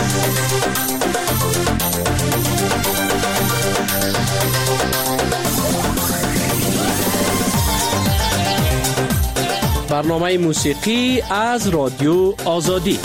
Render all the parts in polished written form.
برنامه موسیقی از رادیو آزادی.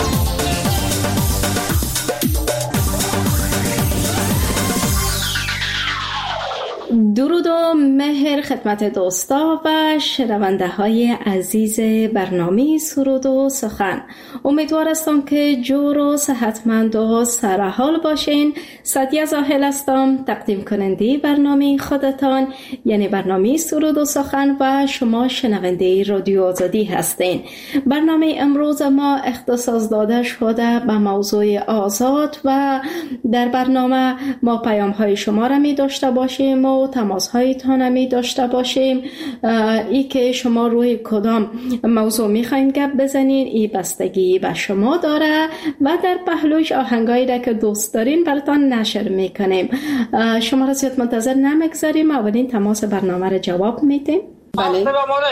درود و مهر خدمت دوستا و شنونده های عزیز برنامه سرود و سخن. امیدوار هستم که جور و صحتمند و سرحال باشین. سعدیه زاهل هستم، تقدیم کننده برنامه خودتان، یعنی برنامه سرود و سخن، و شما شنونده رادیو آزادی هستین. برنامه امروز ما اختصاص داده شده به موضوع آزاد و در برنامه ما پیام های شما را می داشته باشیم و تماس هایتان می داشته باشیم. ای که شما روی کدام موضوع می خواین گپ بزنین ای بستگی به شما داره و در پهلوش آهنگایی را که دوست دارین براتان نشر میکنیم. شما را زیاد منتظر نمیگذاریم، اولین تماس برنامه را جواب میدیم. بله.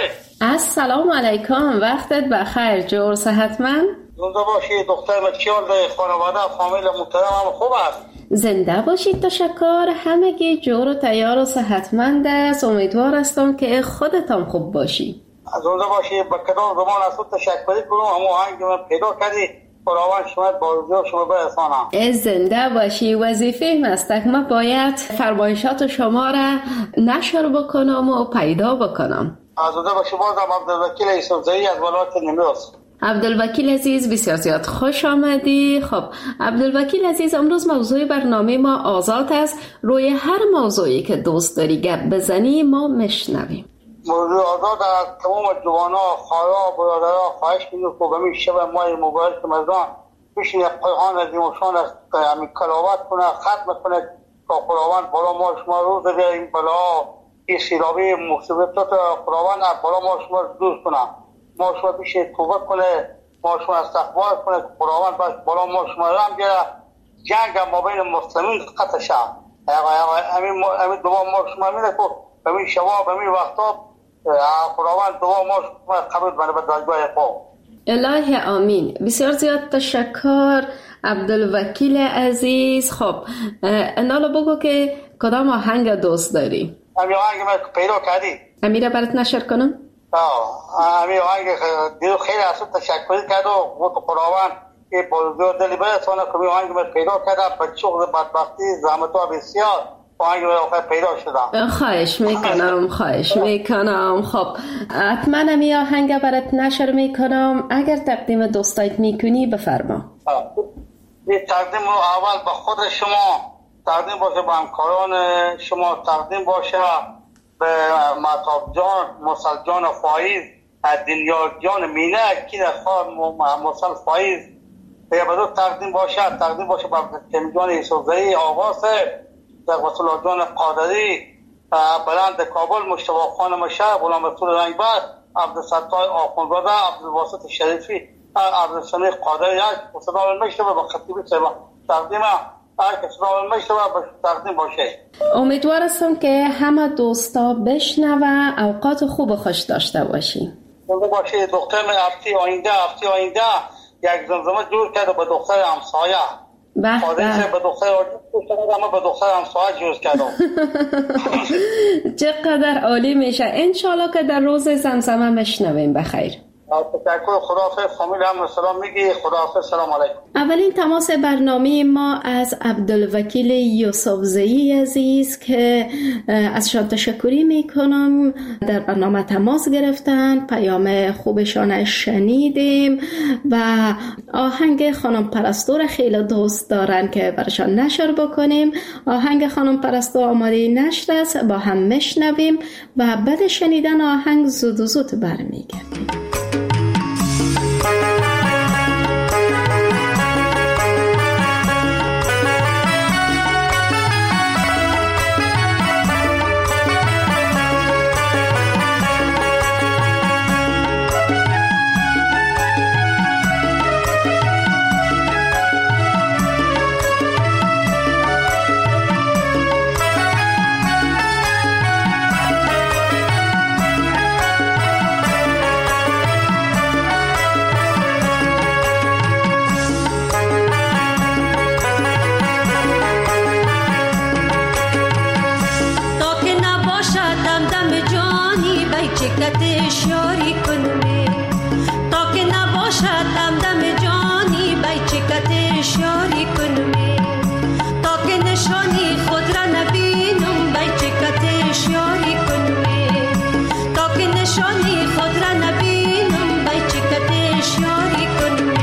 السلام علیکم، وقتت بخیر، جور صحتمند؟ زنده باشید دختر بچیار خانواده فامیل محترم خوب است. زنده باشید، تشکر. همگی جور و تیار و صحتمند است. امیدوار هستم که خودتان خوب باشی. زنده باشید. با کدام زمان از تو تشکر کنم، همون آهنگ من پیدا کردی، خداوند شما با شما برسانم. زنده باشی. وظیفه مستک ما باید فرمایشات شما را نشر بکنم و پیدا بکنم. زنده باشی. بازم عبدالوکیل یوسفزئی از ولایت نیمروز. عبدالوکیل عزیز بسیار زیاد خوش آمدی. خب عبدالوکیل عزیز، امروز موضوع برنامه ما آزاد است. روی هر موضوعی که دوست داری گپ بزنی ما میشنویم. موضوع آزاد از تمام جوانا، خواهرها، برادرها خواهش می‌کنم که همین شب ماه مبارک رمضان بشین پیغام از ایموشان از همین کلاوت کنه، ختم کنه تا خداوند بالا ما شما روز این بلا این سیلابی مصیبتات خداوند بالا ما شما دور کنه، ما شما پیش توبه کنه، ما شما استغفار کنه، خداوند بالا ما شما رحم بیاره، جنگ ما بین مسلمین قطع شه. همین دعا ما شما می‌کنه که همین شباب همین وقتا خداوند دعا ما شما قبول کنه به درگاه خود. الهی آمین. بسیار زیاد تشکر عبدالوکیل عزیز. خب انالا بگو که کدام آهنگ دوست داری؟ همین آهنگ من پیدا کردی، امیره برات نشر کنم؟ همین آهنگ دیو خیلی از تشکر کرد و گفت خداوند این بزرگ دلی برسانه که آهنگ من پیدا کردم به شغل بدبختی زحمت‌ها بسیار آهنگ من آخر پیدا شدم. خواهش میکنم. خب حتما همی آهنگ برات نشر میکنم. اگر تقدیم دوستایت میکنی بفرما. این تقدیم اول به خود شما تقدیم باشه، به همکاران شما تقدیم باشه، به مهتاب جان، موسل جان فایز، دنیا جان مینه کی خواهر موسل فایز به بدو تقدیم باشه به عبدالکریم جان یوسفزئی آواز، در رسول جان قادری، بلند کابل مشتبه خان مشه، غلام رسول رنگبر، عبدالستار آخوندزاده، عبدالواسط شریفی، عبدالسمیع قادری، صدا المشتبه به خطیب صاحب تقدیم تقدیم باشه. امیدوار هستم که همه دوستا بشنوه، اوقات خوب و خوش داشته باشی. زنده باشی. دختر من هفته آینده یک زمزمه جور کرده به دختر همسایه. به دختر اما به دختر همسایه جور کرده. چقدر عالی میشه. انشالله که در روز زمزمه مشنویم. بخیر. تشکر. خداحافظ. فامیل هم سلام میگی. خداحافظ. سلام علیکم. اولین تماس برنامه ما از عبدالوکیل یوسفزئی عزیز که ازشان تشکری میکنم. در برنامه تماس گرفتن، پیام خوبشان شنیدیم و آهنگ خانم پرستو را خیلی دوست دارن که برشان نشر بکنیم. آهنگ خانم پرستو آماده نشر است، با هم مشنویم و بعد شنیدن آهنگ زود برمیگردیم. شاری کنمی تا که نشانی خود را نبینم بی چکت شاری کنمی تا که نشانی خود را نبینم بی چکت شاری کنمی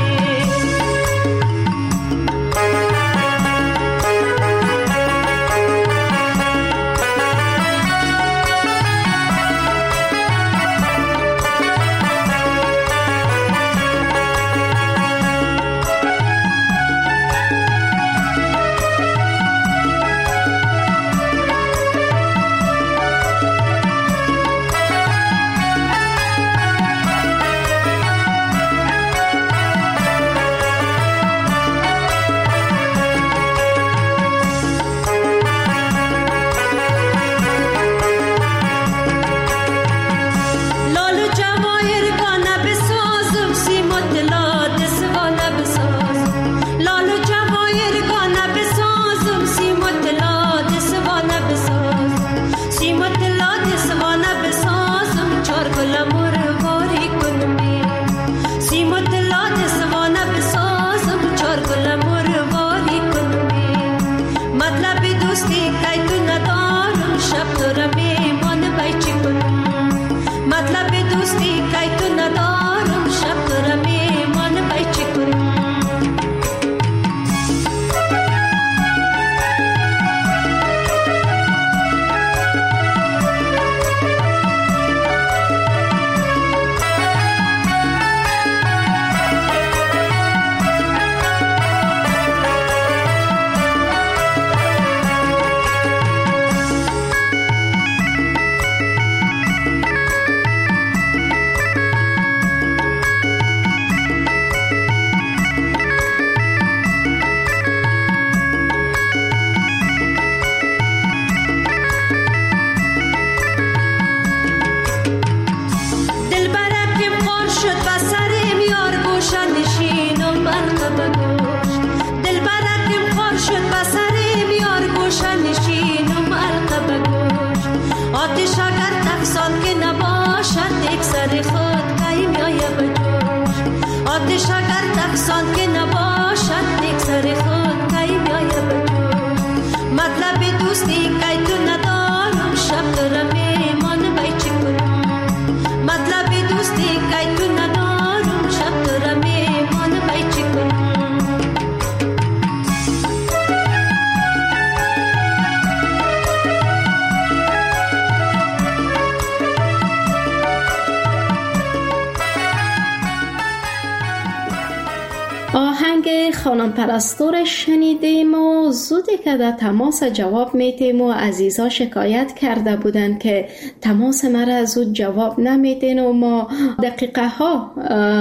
آهنگ خانم پرستور شنیدیم و زودی که در تماس جواب میتیم و عزیزا شکایت کرده بودن که تماس مرا زود جواب نمیدین و ما دقیقه ها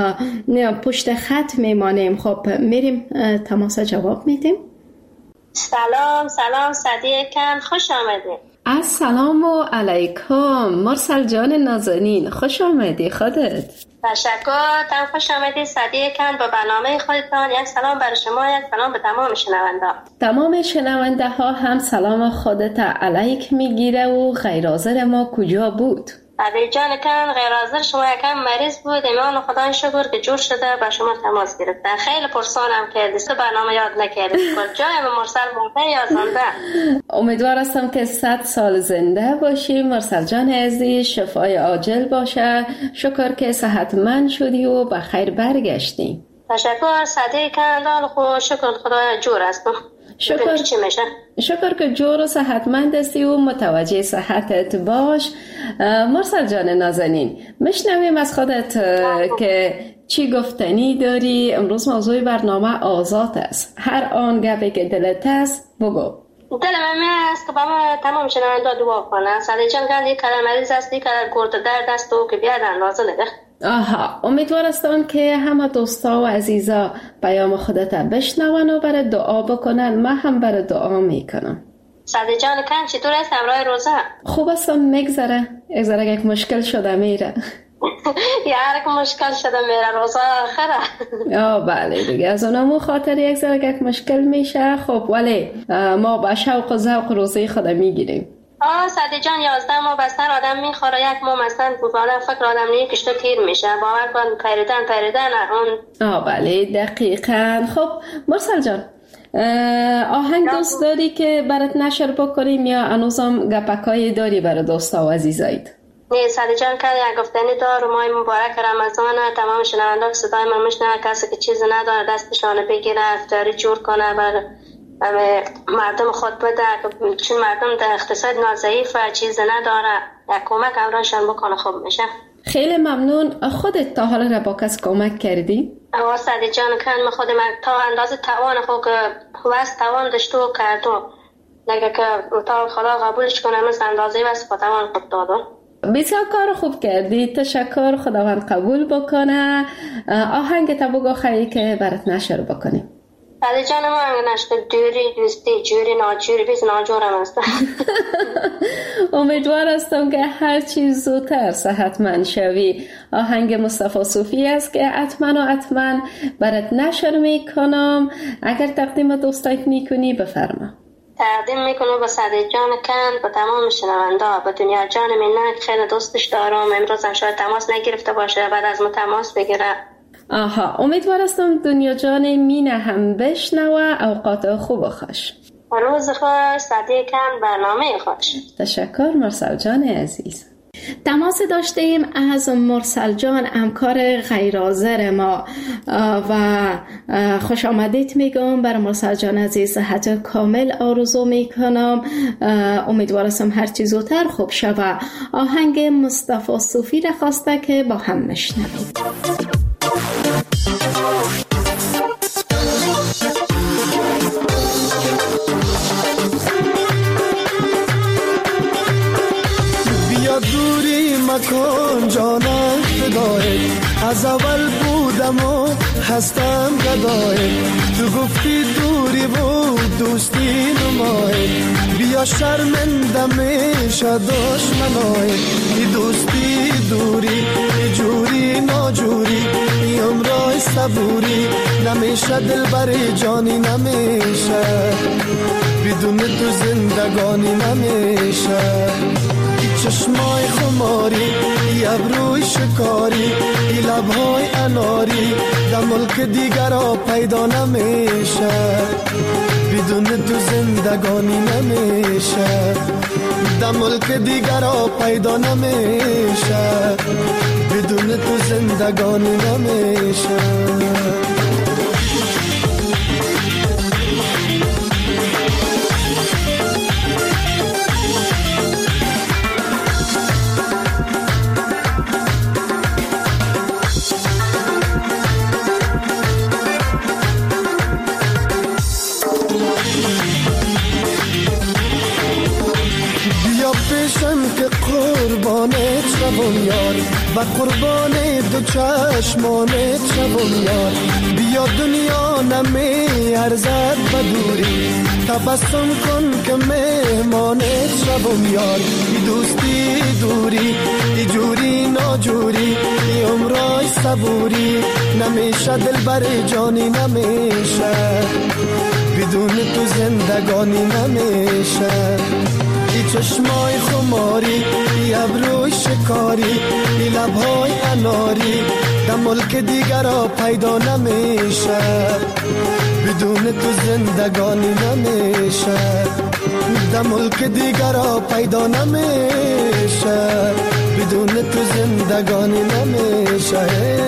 پشت خط میمانیم. خب میریم تماس جواب میدیم. سلام صدیقم، خوش آمدین. السلام علیکم مرسل جان نازنین، خوش آمدی. خودت؟ تشکر، تم خوش آمدی صدیقم. با برنامه خودتان یک سلام برای شما، یک سلام به تمام شنونده. تمام شنونده ها هم سلام خودت علیک میگیره و غیرحاضر ما کجا بود؟ علی جان کن غیرحاضر شما یکم مریض بود، ایمان خدای شکر که جور شده با شما تماس گرفتن. خیلی پرسانم که دیسته برنامه یاد نکردید کجایم مرسل مرده یا زنده؟ امیدوار هستم که 100 سال زنده باشی مرسل جان عزیز، شفای عاجل باشه. شکر که صحتمند شدی و بخیر برگشتی. تشکر صدیقم، دال خو شکر خدای جور هستم. شکر که جور و صحتمند هستی و متوجه صحتت باش. مرسل جان نازنین، میشنویم از خودت که چی گفتنی داری. امروز موضوع برنامه آزاد است، هر آن گپی که دلت است بگو. دل من است که با ما تمام شنونده دعا کنن. صدیق جان گفت یک کلمه مریض است، یک کلمه گرد درد است و که بیادن لازم نده. آها، امیدوار هستم که همه دوستا و عزیزا پیام خودت بشنون و برای دعا بکنن. من هم برای دعا میکنم. صدیق جان کن چطور است امرای روزه؟ خوب هستم، میگذره. یک مشکل شده میره. یک مشکل شده میره روزه آخره. بله دیگه، از اونمو خاطر یک مشکل میشه. خب ولی ما با شوق و ذوق روزه خود میگیریم. سعدی جان 11 ماه بستر آدم میخوره، یک ماه مثلا بوباله فکر آدم نیه کشته تیر میشه، باور کن پریدن اون. بله دقیقاً. خب مرسل جان آهنگ دوست داری که برات نشر بکنیم یا انوزم گپکایی داری برای دوستا و عزیزایت؟ نه سعدی جان که یک گفتنی دار ماه مبارک رمضان، تمام شنونده که صدای من میشنوه کسی که چیز نداره دستشانه بگیره افطاری جور کنه بر مردم خود بده، چون مردم در اقتصاد ناضعیفه چیز نداره، یک کمک امرانشان بکنه خوب میشه. خیلی ممنون. خودت تا حالا را با کس کمک کردی؟ سعدی جان کن من خودم تا اندازه توان خود وست توان داشته و کردم، نگه که تا خدا قبولش کنه مثل اندازه وست توان خود دادم. بسیار کار خوب کردی، تشکر، خداوند قبول بکنه. آهنگ تا بگو خیلی که برات نشر بکنیم. سعدی جان ما انگنشت دوری دوستی جوری ناجوری بیز ناجورم هستم. امیدوار هستم که هر چیز زودتر صحتمند شوی. آهنگ مصطفی صوفی است که حتما برات نشر میکنم. اگر تقدیم دوستایت میکنی بفرما. تقدیم میکنم با سعدی جان کن، با تمام شنونده، با دنیا جان منه که خیلی دوستش دارم. امروز هم شاید تماس نگرفته باشه، بعد از ما تماس بگیره. امیدوار هستم دنیا جان مینه هم بشنوه. اوقات خوب خوش. روز خوش سعدی کن، برنامه خوش. تشکر مرسل جان عزیز. تماس داشتیم از مرسل جان همکار غیرحاضر ما و خوش آمدید میگم بر مرسل جان عزیز. صحت کامل آرزو میکنم. امیدوار هستم هر چیز زودتر خوب شوه. آهنگ مصطفی صوفی را خواسته که با هم میشنویم. بیا دوری مکن جانم فدای، از اول بودم و هستم گدای، تو گفتی دوری بود دوستی نمای، بیا شرمنده میشه دشمنای، ای دوستی دوری ای جوری ناجوری ای عمرای صبوری، نمیشه دل بر جانی نمیشه، بدون تو زندگانی نمیشه، چشمای خماری ای ابروی شکاری ای لبهای اناری در ملک دیگر ها پیدا نمیشه، بدون تو زندگانی نمیشه، در ملک دیگر ها پیدا نمیشه، بدون تو زندگانی نمیشه. که قربانت شوم یار و قربان دو چشمانت شوم یار، بیا دنیا نمی ارزد به دوری، تبسم کن که مهمانت شوم یار، ای دوستی دوری ای جوری ناجوری ای عمرای صبوری، نمیشه دل بر جانی نمیشه، بدون تو زندگانی نمیشه، ای چشمای خماری ای ابروی شکاری ای لبهای اناری در ملک دیگر ها پیدا نمیشه، بدون تو زندگانی نمیشه، در ملک دیگر ها پیدا نمیشه، بدون تو زندگانی نمیشه.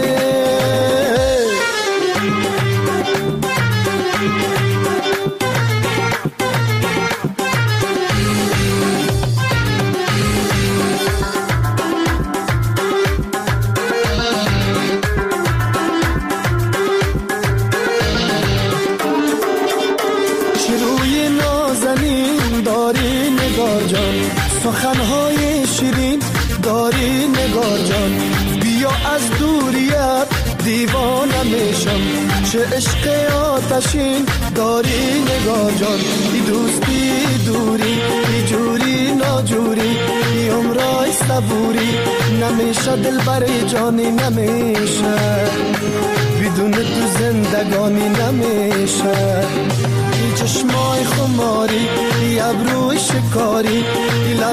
سخنهای شیرین داری نگار جان، بیا از دوریت دیوانه میشم، چه عشق آتشین داری نگار جان، ای دوستی دوری ای جوری ناجوری ای عمرای صبوری، نمیشه دل بر جانی نمیشه، بدون تو زندگانی نمیشه، ای چشمای خماری ای ابروی شکاری ای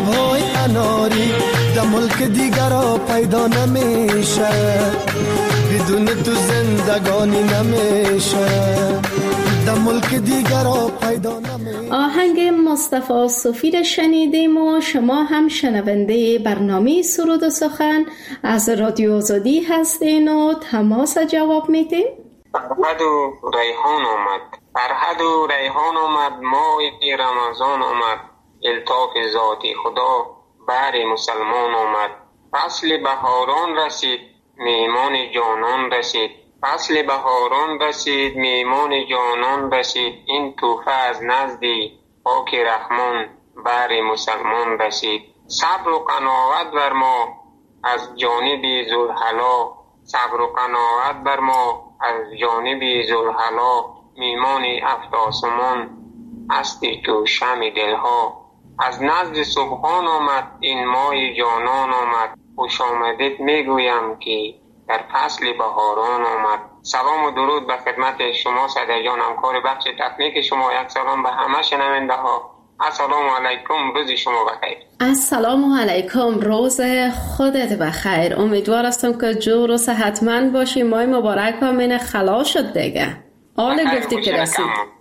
ملک دیگر پیدا نمیشه، بدون تو زندگانی نمیشه، در ملک دیگر پیدا نمیشه. آهنگ مصطفی سفیر شنیدیم و شما هم شنونده برنامه سرود و سخن از رادیو آزادی هستین و تماس جواب میدین. فرهد و ریحان آمد، فرهد و ریحان آمد، ماه رمضان آمد، الطاف ذاتی خدا بر مسلمان آمد. فصل بهاران رسید، میمان جانان رسید، فصل بهاران رسید، میمان جانان رسید، این توفه از نزدی پاک رحمان بر مسلمان رسید. صبر و قناعت بر ما از جانب ذوالحلا، صبر و قناعت بر ما از جانب ذوالحلا، میمان افت آسمان هستی تو شمع دلها. از نزد سبحان آمد، این ماه جانان آمد، خوش آمدید میگویم که در فصل بهاران آمد. سلام و درود به خدمت شما صدر جان، همکار بخش تکنیک شما. یک سلام به همه شنونده ها. السلام علیکم، روز شما بخیر. السلام علیکم، روز خودت بخیر. امیدوار هستم که جور و صحتمند باشی. ماه مبارک و من خلا شد دیگه. آل گفتی که رسید.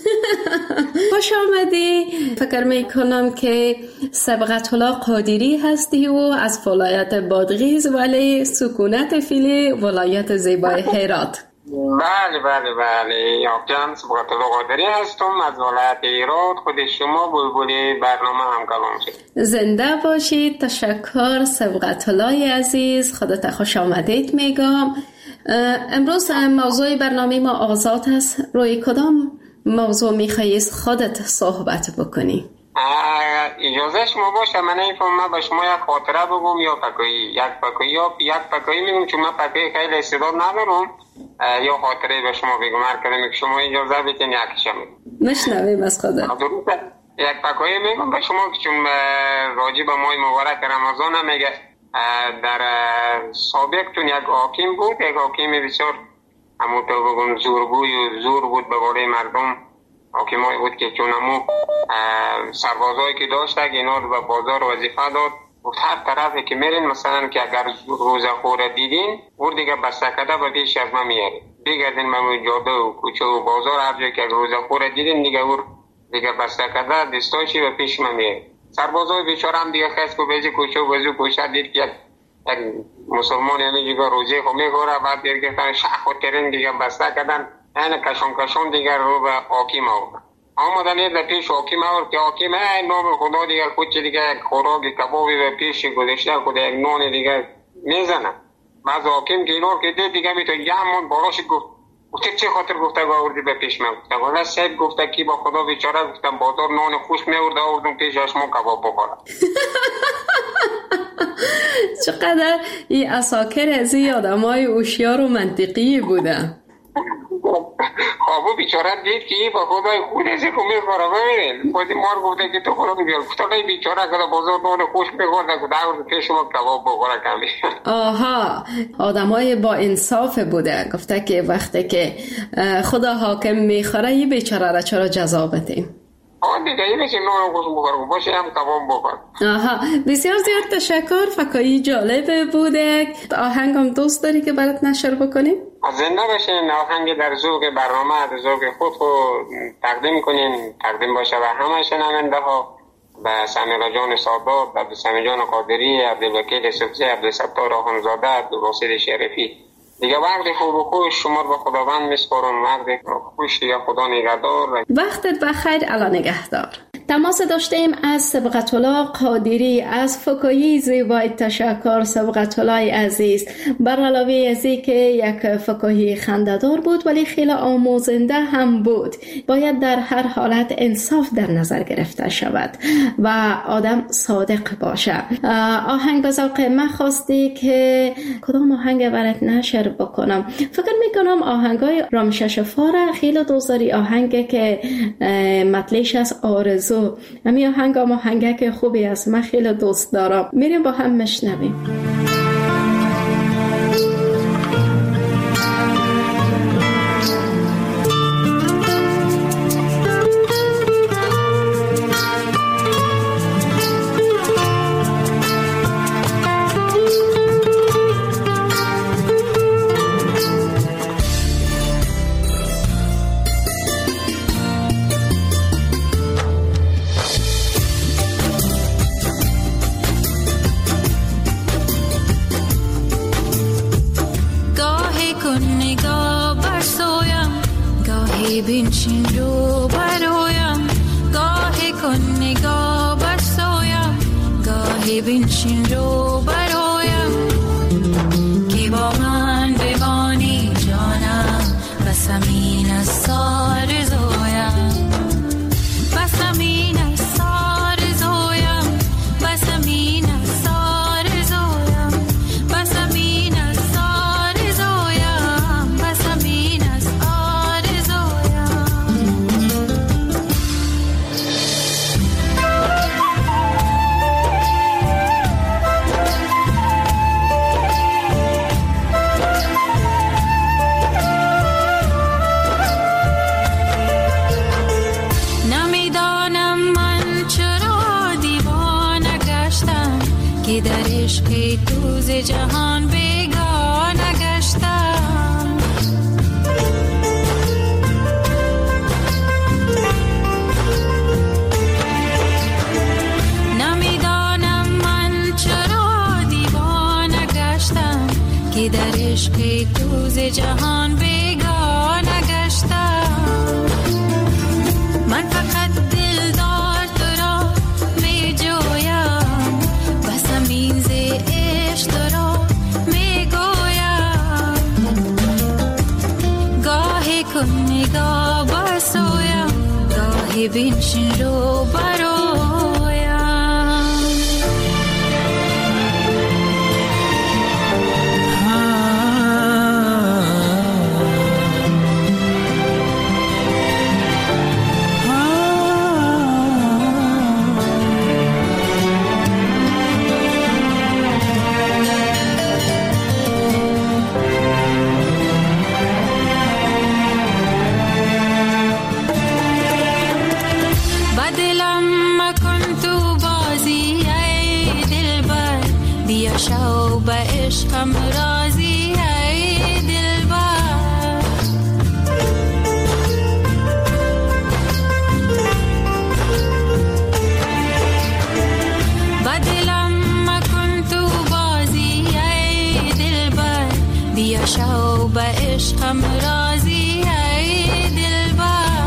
خوش آمدی. فکر میکنم که سبقت الله قادری هستی و از ولایت بادغیس، ولی سکونت فیلی ولایت زیبای هرات. بله بله بله، یافتم سبقت الله قادری هستم از ولایت هرات. خود شما بلبل برنامه هم کلام شد. زنده باشید. تشکر سبقت الله عزیز، خودت خوش آمدید میگم. امروز موضوع برنامه ما آزاد است. روی کدام موضوع میخوایی خودت صحبت بکنی؟ اجازه شما باشه من من به شما یک خاطره بگم یا فکایی. یک فکایی میگم چون من فکایی خیلی استعداد ندارم، یا خاطره به شما بگم. هر کدوم که شما اجازه بدین یکیشم مشنویم از خودت. یک فکایی میگم به شما که چون راجع به ماه مبارک رمضان میگه. در سابق چون یک حاکم بود، یک حاکم بسیار همونطور بگم زورگوی و زور بود به بالای مردم. حاکمایی بود که چون همون سربازایی که داشت اینا رو به بازار وظیفه داد. گفت هر طرفی که میرین مثلا که اگر روزه خوره دیدین اور دیگه بستکده به پیش از ما میارین، بگردین به جاده و کوچه و بازار هر جایی که روزه خوره دیدین دیگه اور دیگه بستکده دستاشی به پیش ما میارین. سربازای بیچاره هم دیگه خست کو بیزی کوچه و بازو کوچه دید که یک مسلمان یعنی دیگه روزه خو میخوره، بعد دیگه شخ و ترین دیگه بسته کردن، یعنی کشون دیگه رو به حاکم آمدن در پیش حاکم آورد که حاکم نام خدا دیگه خود دیگه خوراک کبابی به پیش گذاشته خود یک نان دیگه میزنه. بعض حاکم که اینا که دید دیگه میتونه همون باراش گفت چه خاطر گفته آوردی به پیش من؟ گفته والا صاحب گفته کی با خدا بیچاره گفتم بازار نان خوش میورد آوردم پیش اشما کباب بخورم. چقدر این اساکر از این آدمای هوشیار و منطقی بودن. خب بیچاره دید که با خدای خود ازی که میخوره ببینید خودی مار گفته که تو خورا بیار گفته که بیچاره که بازار نان خوش میخورده که دعوت پیش ما کباب بخوره کمی. آها، آدمای با انصاف بوده. گفته که وقتی که خدا حاکم میخوره این بیچاره را چرا جزا بدیم؟ دیگه اینه که نان خوش بخورم باشه هم کباب بخورم. آها، بسیار زیاد تشکر. فکایی جالب بوده. آهنگم دوست داری که برات نشر بکنیم؟ زنده باشین. آهنگ در ذوق برنامه در ذوق خود تقدیم کنین، تقدیم باشه به همه شنونده ها، به سمیرا جان سادات، به سمیرا جان قادری، عبدالوکیل سبزی، عبدالستار آخوندزاده، عبدالباسط شریفی. دیگه وقت خوب و خوش شما رو به خداوند میسپارم. وقت خوش دیگه خدا نگهدار. وقتت بخیر. الا نگهدار. تماس داشتیم از سبقت الله قادری از فکایی زیبای. تشکر سبقت الله عزیز. بر علاوه از این که یک فکایی خنده‌دار بود ولی خیلی آموزنده هم بود. باید در هر حالت انصاف در نظر گرفته شود و آدم صادق باشه. آهنگ به ذوق من خواستی که کدام آهنگ برات نشر بکنم؟ فکر میکنم آهنگای رامشش فاره خیلی دوست داری. آهنگ که مطلعش از آرزو، همین آهنگ خوبی است، من خیلی دوست دارم. میریم با هم مشنویم. بنشین رو برایم، گاهی کن نگاه بر سویم، گاهی بنشین رو برایم، که با من بمانی جانم، بس همین از سار زویم، بس همین از سار زویم، بس همین از سار زویم، بس همین از سار زویم، بس همین از آر زویم. نمیدانم من چرا دیوانه گشتم، که در عشق تو ز جهان بیگانه گشتم. نمیدانم من چرا دیوانه گشتم، که در عشق تو ز جهان بیگانه گشتم. من فقط دلدار تو را می جویم، بس همین ز عشق تو را می گویم، گاهی کن نگاه بر سویم، گاهی بنشین رو برایم. بدلم مکن تو بازی ای دلبر، بیا شو به عشقم راضی ای دلبر. بدلم مکن تو بازی ای دلبر، بیا شو به عشقم راضی ای دلبر.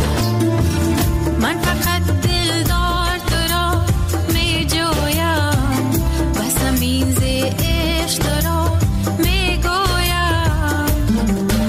من فقط دلدار تو را می جویم، بس همین ز عشق تو را می گویم،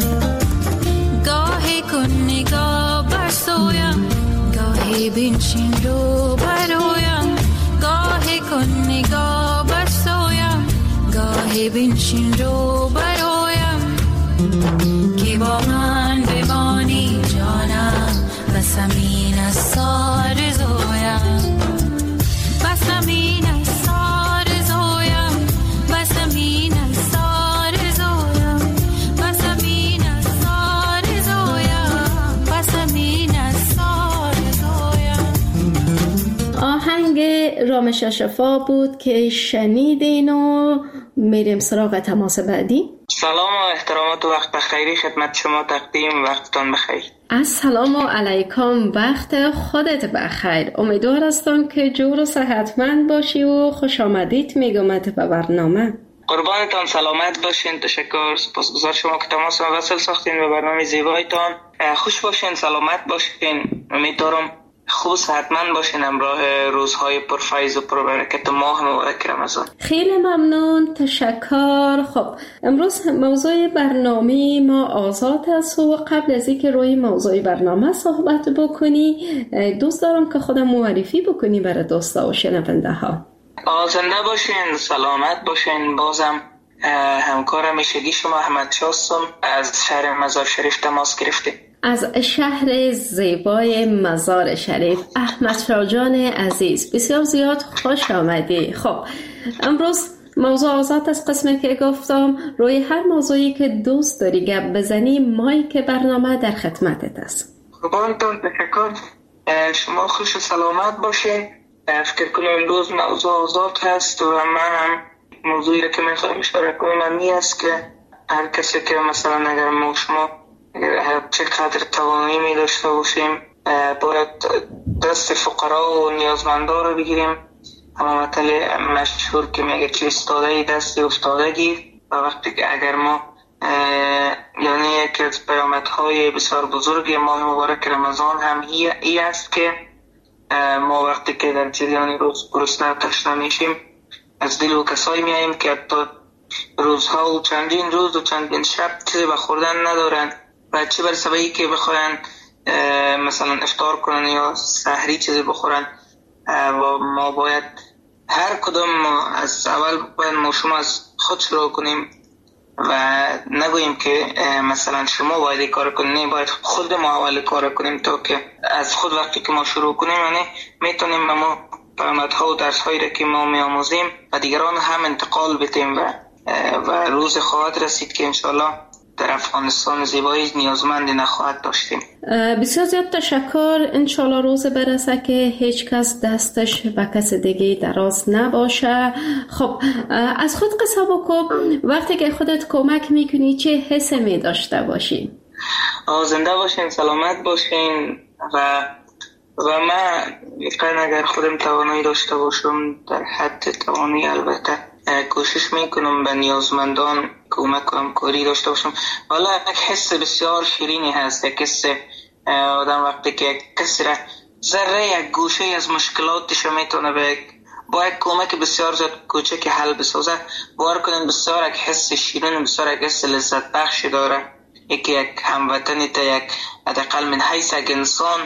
گاهی کن نگاه بر سویم، گاهی بنشین رو برایم، گاهی کن نگاه بر سویم، گاهی بنشین رو برایم، که با من بمانی جانم، بس همین از سار زویم، بس همین از سار زویم، بس همین از سار زویم، بس همین از سار زویم، بس همین از سار زویم. آهنگ رامش شفا بود که شنیدین و میریم سراغ تماس بعدی. سلام و احترامات و وقت بخیری خدمت شما تقدیم، وقتتان بخیر. السلام علیکم، وقت خودت بخیر. امیدوار هستم که جور و صحتمند باشی و خوش آمدید میگمت به برنامه. قربانتان سلامت باشین، تشکر، سپاسگزار شما که تماس وصل ساختین به برنامه زیبایتان. خوش باشین، سلامت باشین، امیدوارم خوب صحتمند باشین همراه روزهای پرفیض و پربرکت ماه مبارک رمضان. خیلی ممنون، تشکر. خب امروز موضوع برنامه ما آزاد است و قبل از اینکه روی موضوع برنامه صحبت بکنی دوست دارم که خودم معرفی بکنی برای دوستا و شنونده ها. زنده باشین، سلامت باشین. بازم همکار همیشگی شما احمد شاه هستم، از شهر مزار شریف تماس گرفتیم. از شهر زیبای مزار شریف. احمد شاه جان عزیز، بسیار زیاد خوش آمدی. خب امروز موضوع آزاد از قسمی که گفتم، روی هر موضوعی که دوست داری گپ بزنی مایک برنامه در خدمتت است. قربانتون تشکر. شما خوش و سلامت باشین. فکر کنم امروز موضوع آزاد هست و من هم موضوعی را که میخوایم اشاره کنم این است که هر کسی که مثلا اگر ما شما چقدر توانایی می داشته باشیم باید دست فقرا و نیازمندا رو بگیریم. اما مطلع مشهور که میگه چی استاده دست افتاده گیر، و وقتی که اگر ما یعنی یکی از پیامدهای بسیار بزرگ ماه مبارک رمضان هم ای است که ما وقتی که در جریان روز گرسنه و تشنه میشیم از دل و کسایی میاییم که حتی روزها و چندین روز و چندین شب چیزی بخوردن ندارن و چه برسه که بخواین مثلا افطار کنن یا سحری چیزی بخورن و ما باید هر کدام از اول باید ما شما از خود شروع کنیم و نگوییم که مثلا شما باید کار کنیم، باید خود ما اول کار کنیم تا که از خود وقتی که ما شروع کنیم یعنی میتونیم ما پیامدها و درس هایی را که ما میآموزیم و دیگران هم انتقال بدیم و روز خواهد رسید که انشالله در افغانستان زیبایی نیازمندی نخواهد داشتیم. بسیار زیاد تشکر. انشالله روز برسه که هیچ کس دستش به کس دیگه دراز نباشه. خب از خود قصه بکن، وقتی که خودت کمک میکنی چه حسی می داشته باشی؟ زنده باشین، سلامت باشین و من اگر خودم توانایی داشته باشم در حد توانی البته کوشش میکنم به نیازمندان کمک و همکاری داشته باشم. والا یک حس بسیار شیرینی هست، یک حس آدم وقتی که کسی را ذره یک گوشه از مشکلاتش میتونه با یک کمک بسیار زیاد کوچک حل بسازه، باور کنین بسیار یک حس شیرین، بسیار یک حس لذت بخشی داره. یک هموطنی تا یک حداقل من حیث یک انسان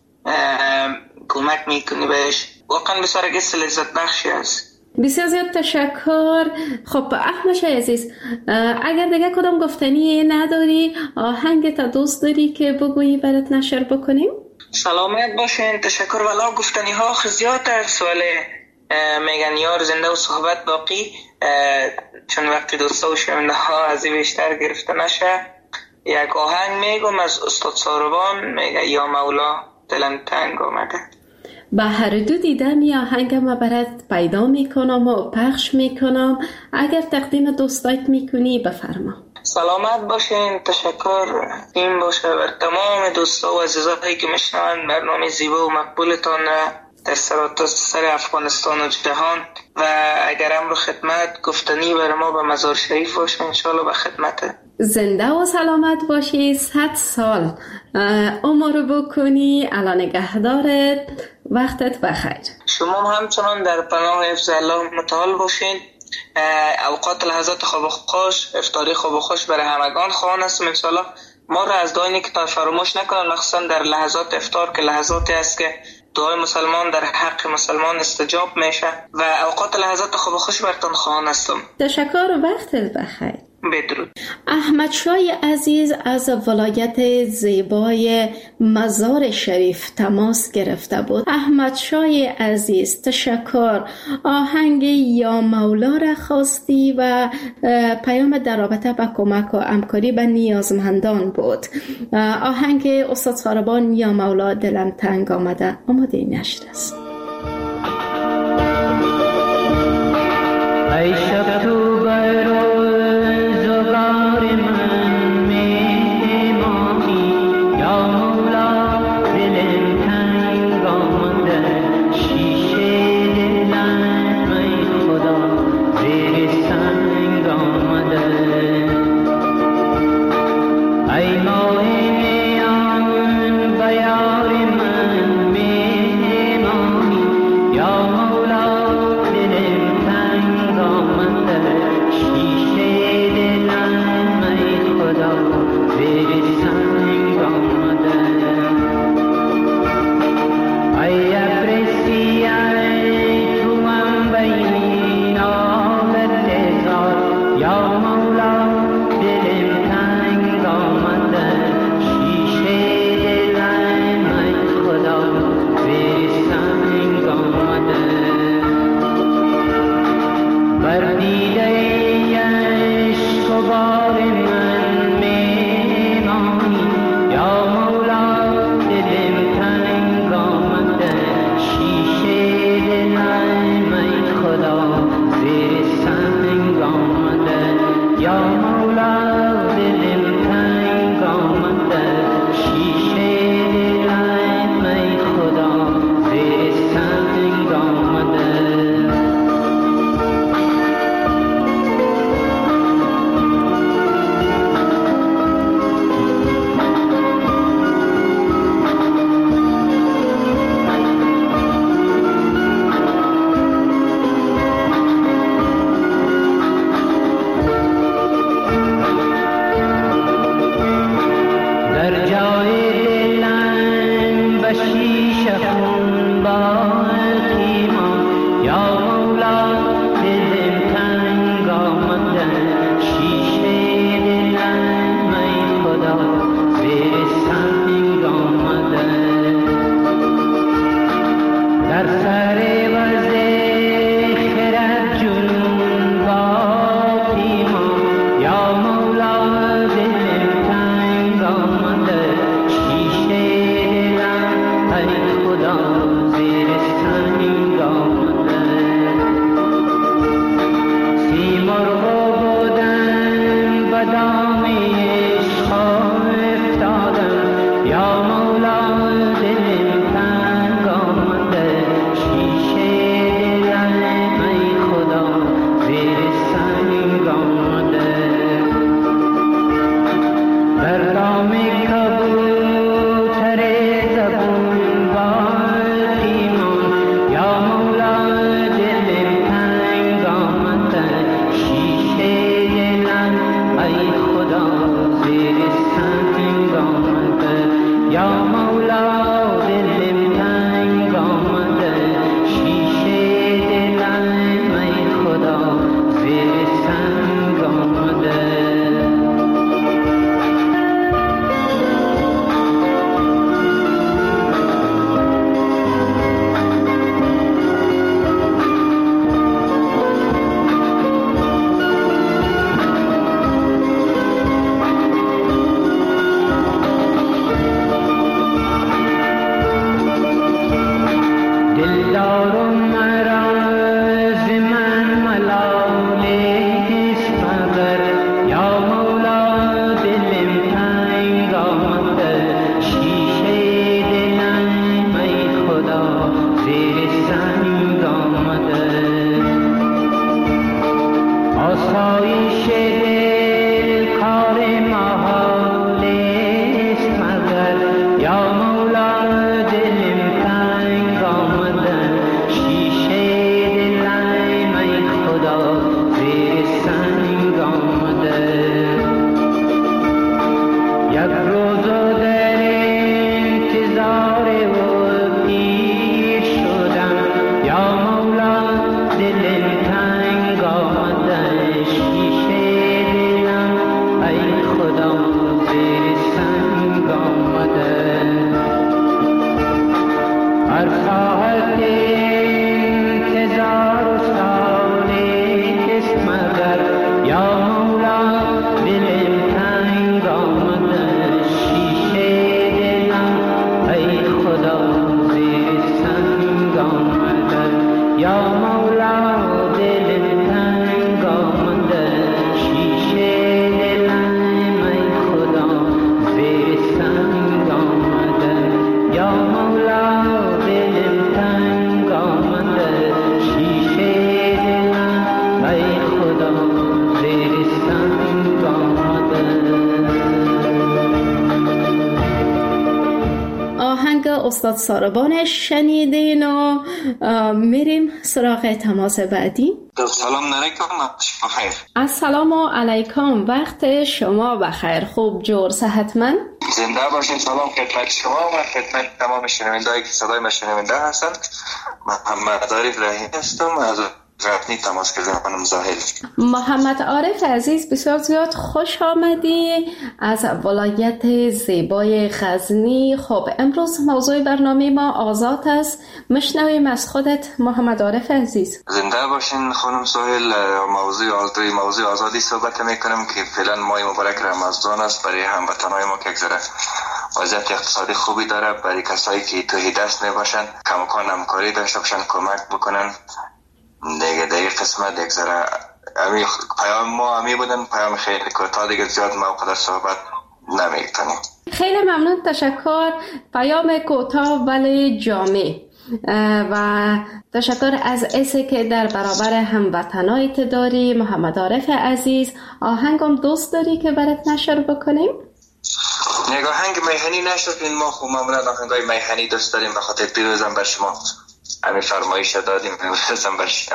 کمک میکنی بهش، واقعا بسیار یک حس لذت بخشی است. بسیار زیاد تشکر. خب احمد شای عزیز، اگر دیگه کدام گفتنی نداری، آهنگت دوست داری که بگویی برات نشر بکنیم؟ سلامت باشین، تشکر. والا گفتنی ها زیاد در سوال میگن یار زنده و صحبت باقی، چون وقتی دوستا و شنونده ها از این بیشتر گرفته نشه، یک آهنگ میگم از استاد ساربان، میگه یا مولا دلم تنگ آمده. به هر دو دیدم یا آهنگم برات پیدا میکنم و پخش میکنم. اگر تقدیم دوستایت میکنی بفرما. سلامت باشین، تشکر. این باشه بر تمام دوستا و عزیزایی که میشنوند برنامه زیبا و مقبولتان در سر افغانستان و جهان، و اگر امر خدمت گفتنی بر ما به مزار شریف باشه انشالله به خدمت. زنده و سلامت باشی، 100 سال عمر بکنی. الان نگهدارت، وقتت بخیر. شما همچنان در پناه حفظ الله متعال باشین. اوقات لحظات خواب و خوش، افطاری خواب و خوش برای همگان خواهان هستم انشالله. ما را از دعای نیکتان فراموش نکنن، مخصوصا در لحظات افطار که لحظاتی است که دعای مسلمان در حق مسلمان استجاب میشه و اوقات لحظات خوب و خوش برتون خواهان هستم. تشکر و وقتت بخیر. بدرود. احمد شای عزیز از ولایت زیبای مزار شریف تماس گرفته بود. احمد شای عزیز تشکر. آهنگ یا مولا را خواستی و پیام در رابطه با کمک و همکاری به نیازمندان بود. آهنگ استاد ساربان یا مولا دلم تنگ آمده آماده نشر است. ای شب تو برو ای استاد ساربان شنیدین و میریم سراغ تماس بعدی. سلام علیکم. بخیر. السلام علیکم، وقت شما بخیر. خوب جور صحتمند؟ زنده باشین. سلام خدمت شما و خدمت تمام شنوندهایی که صدای ما شنونده هستند. محمد عارف رحیم هستم از غزنی تماس گرفتم. خانم زاهل. محمد عارف عزیز، بسیار زیاد خوش آمدی از ولایت زیبای غزنی. خب امروز موضوع برنامه ما آزاد است، میشنویم از خودت محمد عارف عزیز. زنده باشین خانم زاهل. موضوع آزادی صحبت میکنم که فعلا ماه مبارک رمضان است. برای هموطنهای ما که گذره وضعیت اقتصادی خوبی داره، برای کسایی که توی دست میباشن کماکان همکاری داشته باشن، کمک بکنن. دیگه قسمت یک ذره پیام ما همی بودن، پیام خیلی کوتاه، دیگه زیاد موقع در صحبت نمیکنیم. خیلی ممنون، تشکر. پیام کوتاه ولی جامع و تشکر از اسی که در برابر هموطنایت داری. محمد عارف عزیز، آهنگم دوست داری که برات نشر بکنیم؟ یک آهنگ میهنی نشر کنیم. ما خوب معمولا آهنگای میهنی دوست داریم، به خاطر دیروزم بر شما همین فرمایش دادیم، امروزم برش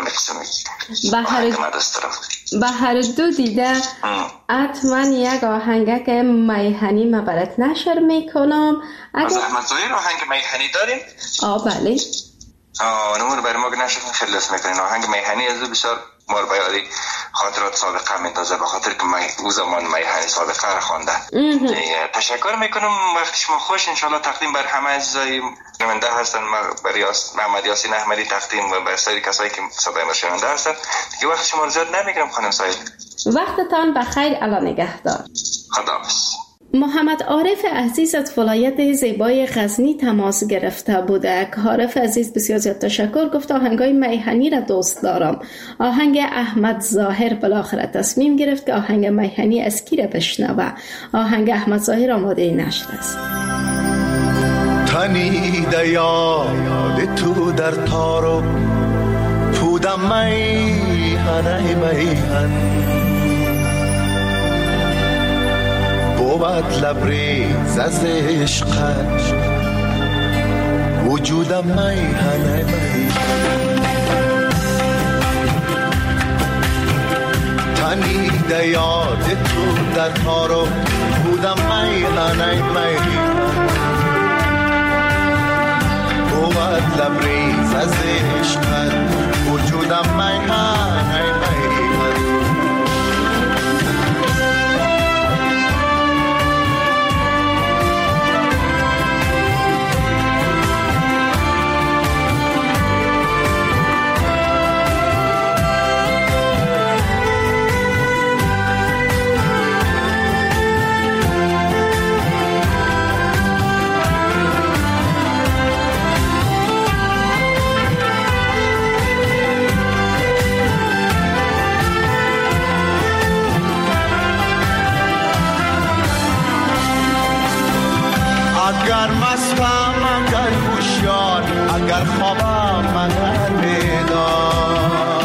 به هر دو دیده حتما یک آهنگ که میهنی ما برات نشر میکنم. از احمد ظاهر آهنگ میهنی داریم؟ بله. نمور برای ما نشر خیلی لطف میکنین. آهنگ میهنی از بسیار مار بیاری خاطرات سابقه میندازه، به خاطر که او زمان میهنی سابقه را خوانده. تشکر میکنم، وقت شما خوش. انشالله تقدیم بر همه عزیزای شنونده هستن، برای محمد یاسین احمدی تقدیم و بر سایر کسایی که صدای ما شنونده هستن. دیگه وقت شما رو زیاد نمیگیرم خانم سایل. وقتتان بخیر. الله نگهدار. خداحافظ. محمد عارف عزیز از ولایت زیبای غزنی تماس گرفته بوده. عارف عزیز بسیار زیاد تشکر. گفت آهنگای میهنی را دوست دارم. آهنگ احمد ظاهر بالاخره تصمیم گرفت که آهنگ میهنی از کی را بشنوه. آهنگ احمد ظاهر آماده نشر است. تنیده یاد تو در تارو پودم میهن بود لبریز از عشقت وجودم میهن تنیده یاد تو در تارو بودم میهن بود لبریز از عشقت وجودم میهن اگر مستم اگر هوشیار اگر خوابم اگر بیدار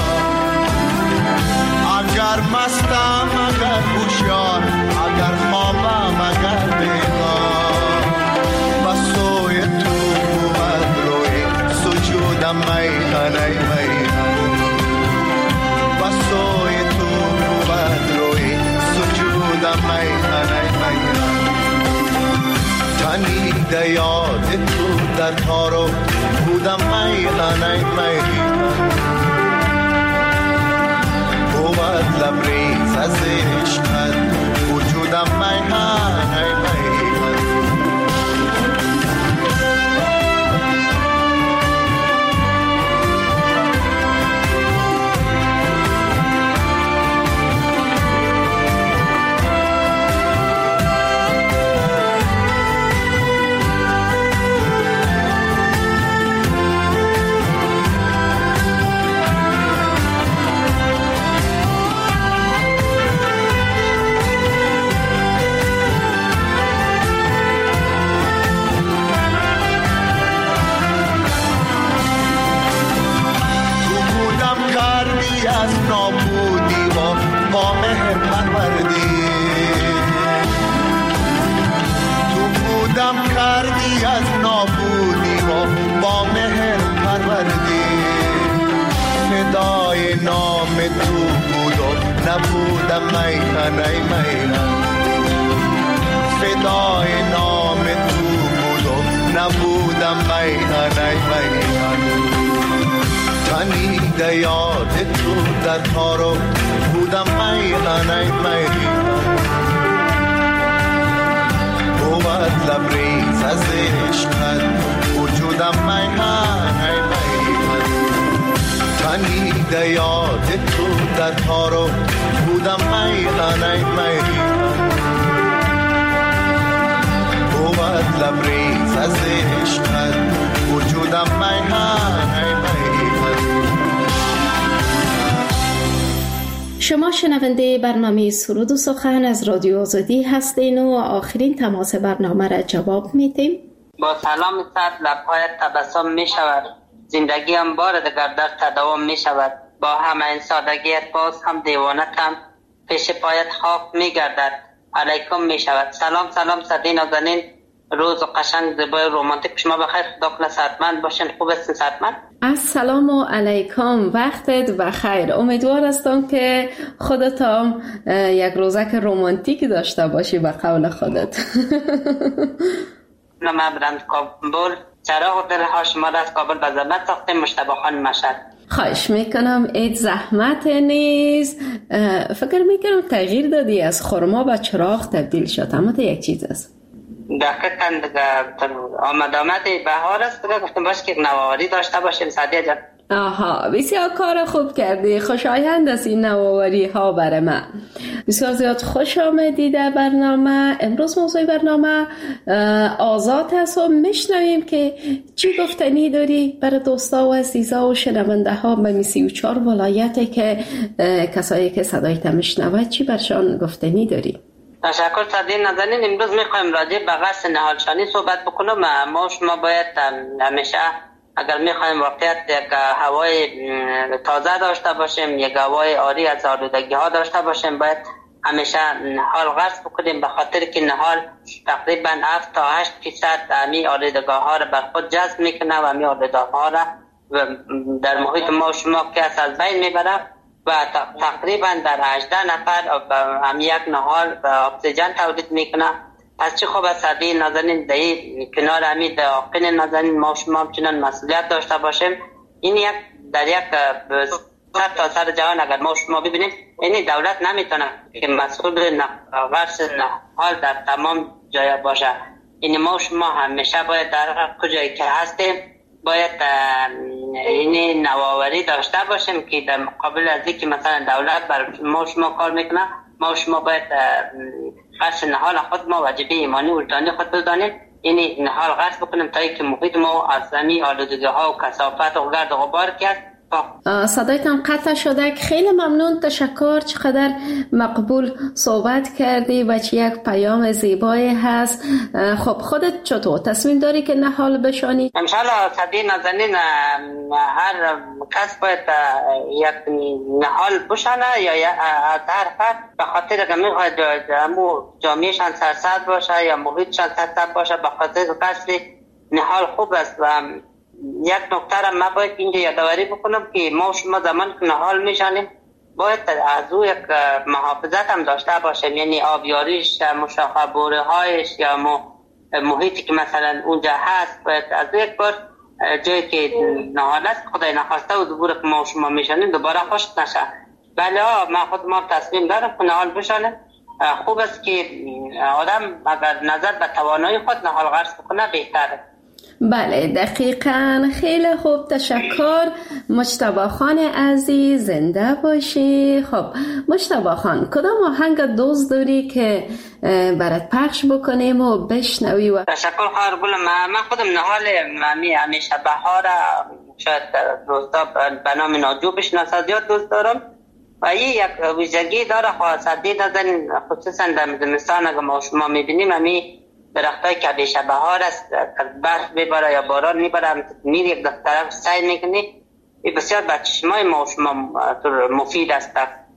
اگر مستم اگر هوشیار اگر خوابم اگر بیدار و سوی تو بود روی سجودم میهن و سوی تو بود روی سجودم میهن تنیده یاد تو در تارو بودم میهن بود لبریز از عشقت وجودم میهن از نابودی و با مهر پروردی تو بودم کردی از نابودی و با مهر پروردی فدای نام تو بود و نبودم میهن فدای نام تو بود و نبودم میهن تنیده یاد تو در تارو بودم میهن بود لبریز از عشقت وجودم میهن تنیده یاد تو در تارو بودم میهن بود لبریز از عشقت وجودم میهن شما شنونده برنامه سرود و سخن از رادیو آزادی هستین و آخرین تماس برنامه را جواب میدیم. با سلام صد لبهایت تبسم می شود، زندگی هم بار دگر در تداوم می شود. با همه سادگیت باز هم دیوانتم پیش پایت خاک می گردد، علیکم می شود. سلام سلام صدی نازنین، روز و قشنگ زیبای رومانتیک شما بخیر، خدا کنه صحتمند باشین. خوب هستین صحتمند؟ السلام علیکم، وقتت بخیر. امیدوار هستم که خودت هم یک روزک رومانتیک داشته باشی به قول خودت. من برند کابل، چراغ دل ها شما را از کابل به زحمت ساختیم. مجتبی خان مشهد. خواهش میکنم، ایت زحمت نیست. فکر میکنم تغییر دادی، از خرما به چراغ تبدیل شد، اما تو یک چیز است. دقیقاً آمد بهار است دیگه، گفتم باش که نواری داشته باشیم. سعدیه جان آها، بسیار کار خوب کردی. خوشایند است این نوآوری ها برای من. بسیار زیاد خوش آمدی در برنامه. امروز موضوع برنامه آزاد است و میشنویم که چی گفتنی داری برای دوستا و عزیزا و شنونده ها به 34 ولایتی که کسایی که صدایت میشنود چی برشان گفتنی داری؟ تشکر صدی نازنین. امروز میخوایم راجع به قصد نهالشانی صحبت بکنم. ما شما باید همیشه اگر میخوایم واقعیت یک هوای تازه داشته باشیم، یک هوای عاری از آلودگی ها داشته باشیم، باید همیشه نهال قصد بکنیم، به خاطر که نهال تقریبا 7 تا 8% امی آلودگی ها را بر خود جذب میکنه و امی آلودگی ها را در محیط ما شما که از بین میبره و تقریبا در 18 نفر هم یک نهال اکسیژن تولید میکنه. پس چه خوب است صدی نازنین دهی کنار همین داقین نازنین ما شما چنان مسئولیت داشته باشیم. این یک در یک سر تا سر جهان اگر ما شما ببینیم، این دولت نمیتونه که مسئول غرس نهال در تمام جای باشه. این ما شما همیشه باید در کجایی که هستیم باید این نوآوری داشته باشیم که در مقابل از اینکه مثلا دولت بر ما شما کار میکنه، ما شما باید غرس نهال خود ما واجبه ایمانی وجدانی خود بدانیم، این نهال غرس بکنیم تا اینکه محیط ما از زمین آلودگی ها و کثافت و گرد و غبار کرد. صدایتان قطع شده. خیلی ممنون، تشکر. چقدر مقبول صحبت کردی و چه یک پیام زیبایی هست. خب خودت چطور تصمیم داری که نهال بشانی؟ انشالله صدی نازنین هر کس باید یک نهال بشانه یا از هر فرد، به خاطر که میخواید جامعهشان سرسد باشه یا محیطشان سرسد باشه، به خاطر قصد نهال خوب است. و یک نکته را من باید اینجا یادآوری بکنم که ما شما زمان که نهال میشانیم باید از او یک محافظت هم داشته باشیم، یعنی آبیاریش، مشاخه بوره هایش یا محیطی که مثلا اونجا هست باید از یک بار جایی که نهال است خدای نخواسته و دوباره که ما شما میشانیم دوباره خشک نشه. بله من خود ما تصمیم دارم که نهال بشانیم. خوب است که آدم اگر نظر به توانایی خود نهال غرس بکنه بهتره. بله دقیقاً. خیلی خوب، تشکر. مجتبی خان عزیز زنده باشی. خب مجتبی خان، کدام آهنگ دوست داری که برات پخش بکنیم و بشنوی؟ و تشکر خواهر گلم. من خودم نهال همیشه بهار شاید دوستا به نام ناجو بشناسه زیاد دوست دارم و این یک ویژگی داره خاصیتی دادن، خصوصا در زمستان اگه ما شما میبینیم همی درختای که بیشه بهار است، برف میباره یا باران میباره، میری یک طرف سیر میکنی، این بسیار به چشمای ما شما مفید است،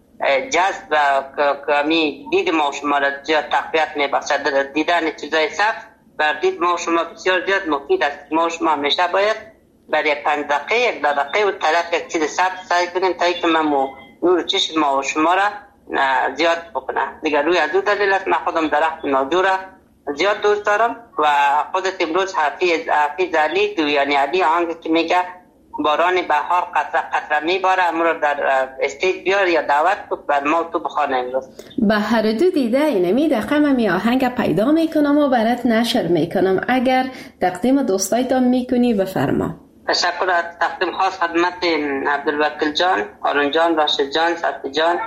جذب و کمی دید ما شما را زیاد تقویت میبخشد. دیدن چیزای سخت بر دید ما شما بسیار زیاد مفید است. ما شما همیشه باید بر یک 5 دقیقه یک دقیقه و طرف یک چیز سخت سعی کنیم تا اینکه من نور چشم ما شما را زیاد بکنه. دیگر روی از دو دلیل است من خودم درخت ناجو را زیاد دوست دارم و خودت امروز حفیظ علی تو یعنی علی آهنگی که میگه باران بهار قطره قطره میباره امروز در استیج بیار یا دعوت بود بر ما تو بخوانه امروز. به هر دو دیده اینمی دقیقه من می آهنگ پیدا میکنم و برات نشر میکنم. اگر تقدیم دوستایتان میکنی بفرما. تشکر. از تقدیم خاص خدمت عبدالوکیل جان، هارون جان، راشد جان، صفی جان،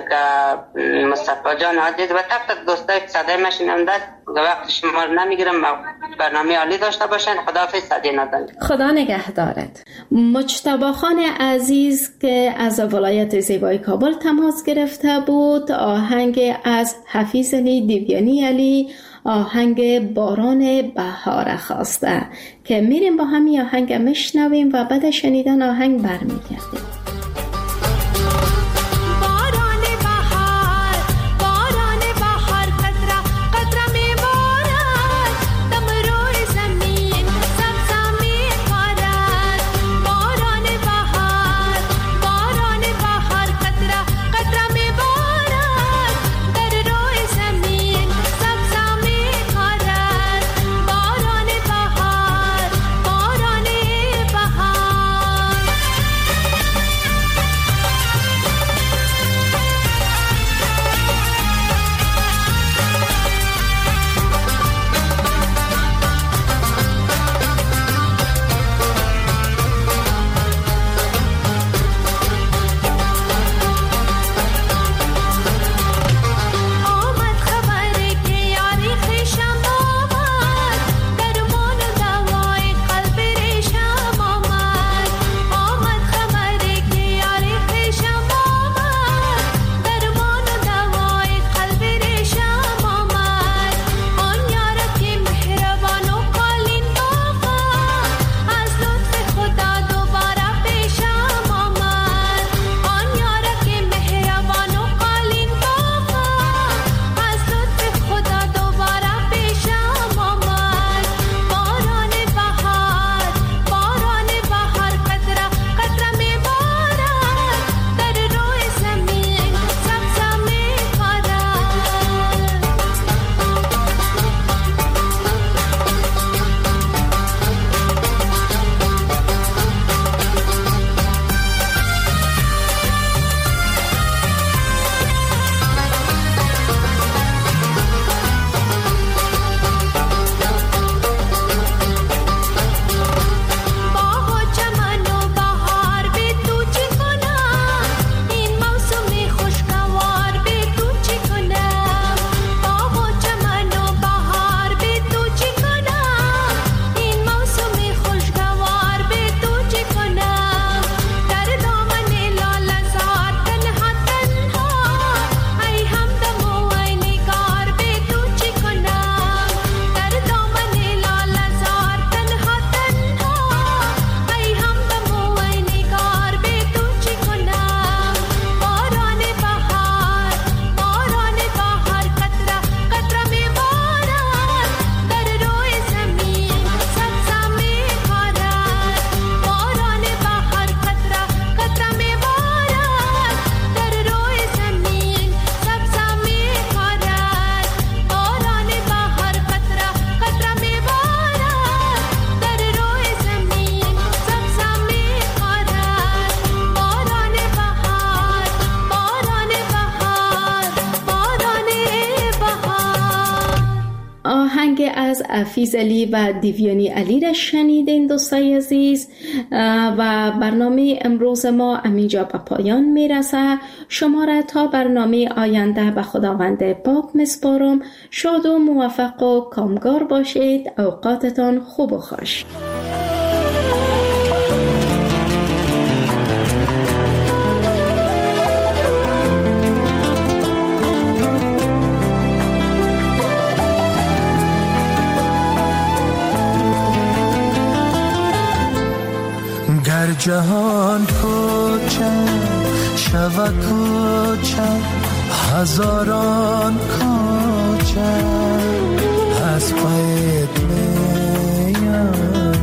مصطفی جان عزیز و تک دوستای که صدای ما شنونده وقت شما رو نمیگیرم. برنامه عالی داشته باشین. خداحافظ صدی نازنین. خدا نگهدارت. مجتبی خان عزیز که از ولایت زیبای کابل تماس گرفته بود، آهنگ از حفیظ علی دیویانی علی، آهنگ باران بهار خواسته که میریم با همین آهنگ میشنویم و بعد شنیدن آهنگ برمیگردیم. عفیز علی و دیویانی علی را شنیدین دوستای عزیز و برنامه امروز ما همینجا به پایان میرسه. شما را تا برنامه آینده به خداوند پاک میسپارم. شاد و موفق و کامگار باشید. اوقاتتان خوب و خوش. جهان کوچک شود کوچک هزاران کوچک از پایت میام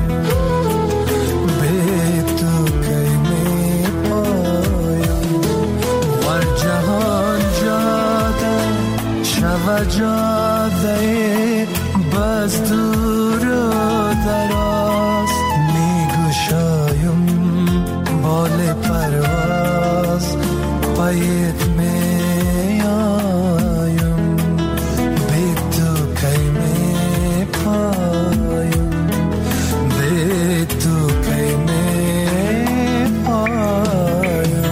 به تو کی می پایم ور جهان جاده شود جاده بس دور و دراز میگشایم بال پرواز پایت می آیم به تو کی می پایم به تو کی می پایم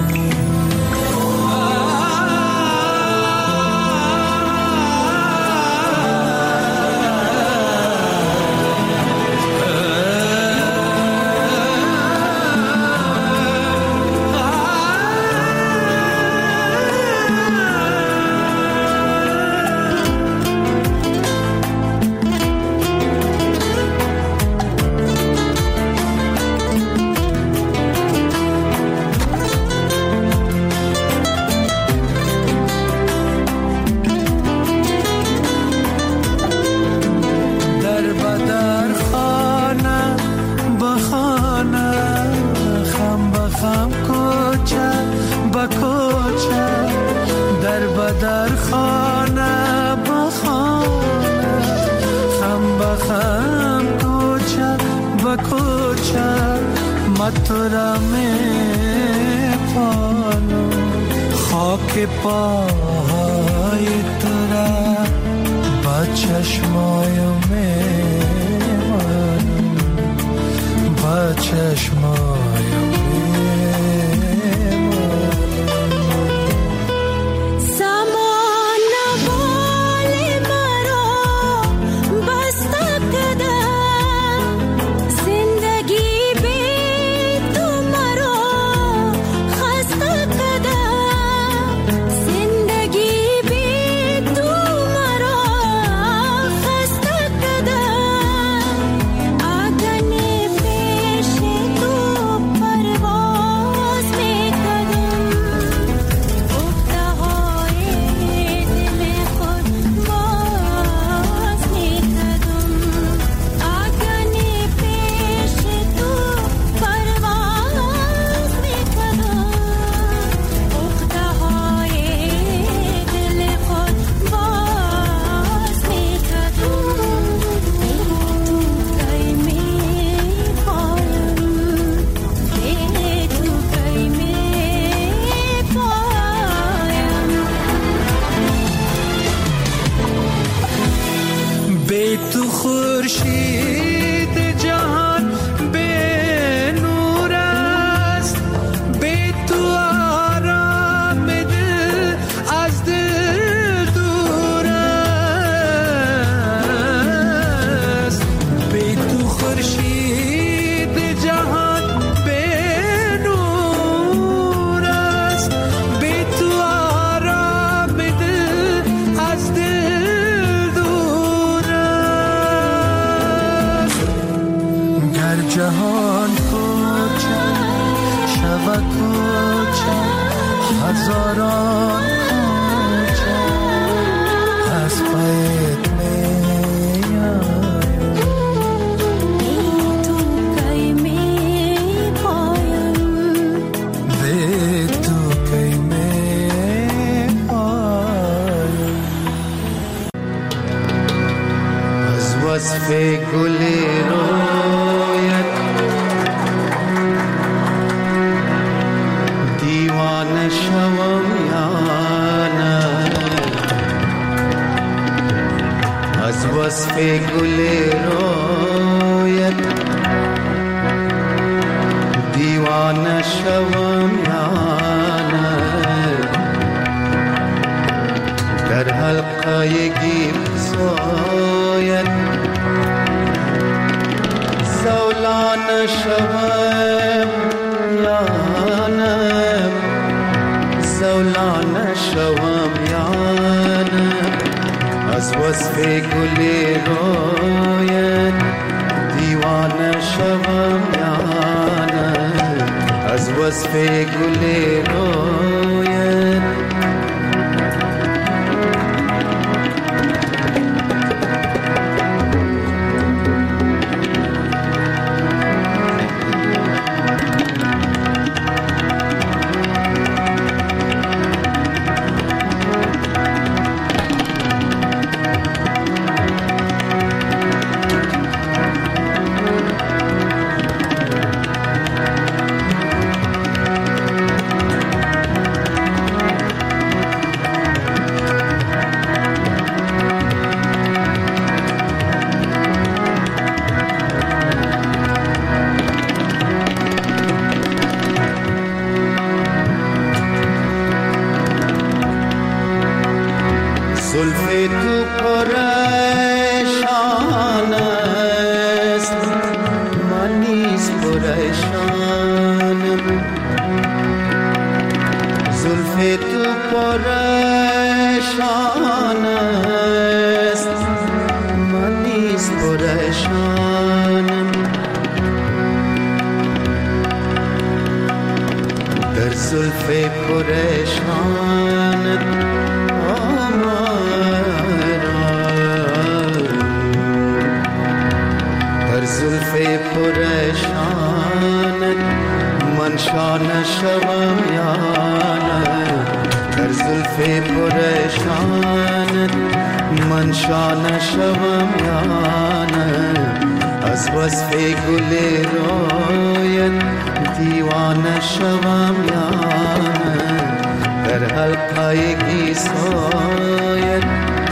در خانه با خانه خم با خم کوچه با کوچه ما تو را می پالم خاک پای تو را با چشمای می مانم با چشمای جهان کوچه شود کوچه هزاران کوچه از پایت میایم به تو کی می پایم به تو کی می پایم از وصف گل دیوانه شوم یا نشوم یا نه در حلقه گیسویت زولا نشوم یا نه زولا نشوم یا نه از وصف گل رویت دیوانه شوم یا نه از وصف گل رویت زلف تو پریشان است من نیز پریشانم زلف تو پریشان است من نیز پریشانم در زلف پریشانت زلف پریشانت من شانه شوم یا نه در زلف پریشانت من شانه شوم یا نه از وصف گل رویت دیوانه شوم یا نه در حلقه گیسویت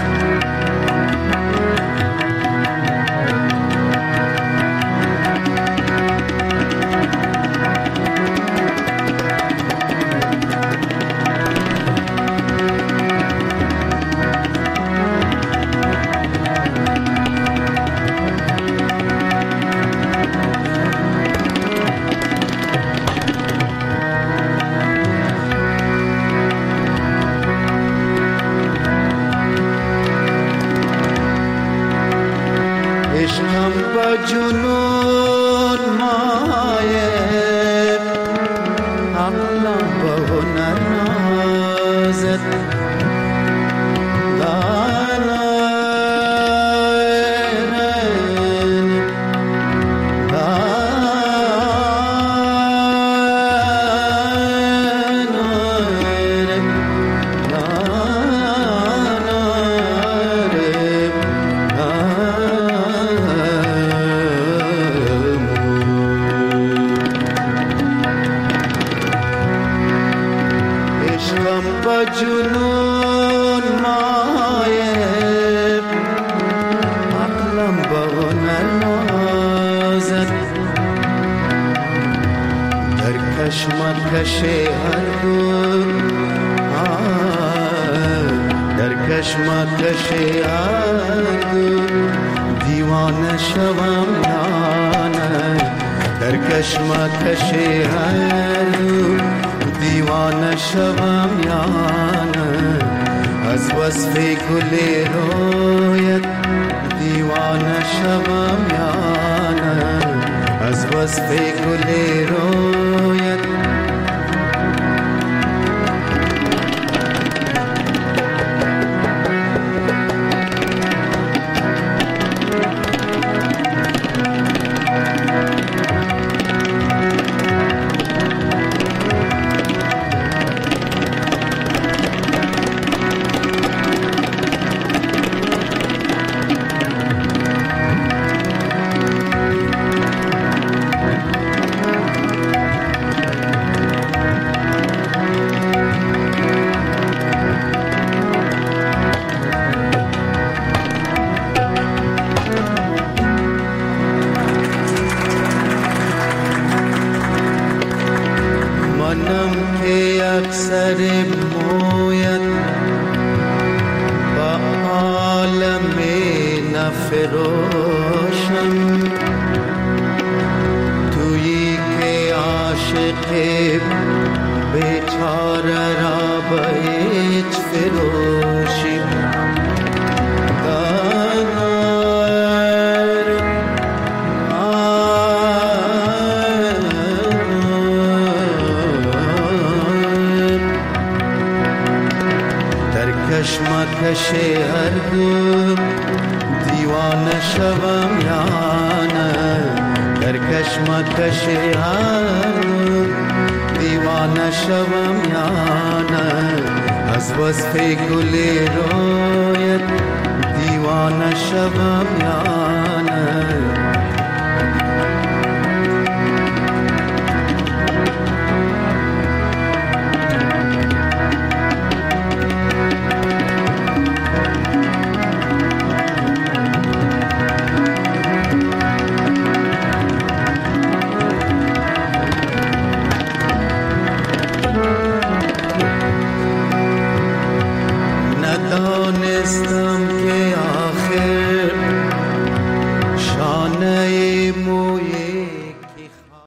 عشقم با جنون مایه عقلم با هنر نازد با جنون مایه عقلم با هنر نازد در کشمکش هر دو در کشمکش هر دو دیوانه شوم یا نه در کشمکش هر دو دیوانه شوم یا نه از وصف گل رویت دیوانه شوم یا نه از وصف گل رویت عاشق بیچاره را به هیچ فروشی در کشمکش هر دو دیوانه شوم یا نه در کشمکش هر دیوانه شوم یا نه از وصف گل رویت دیوانه شوم یا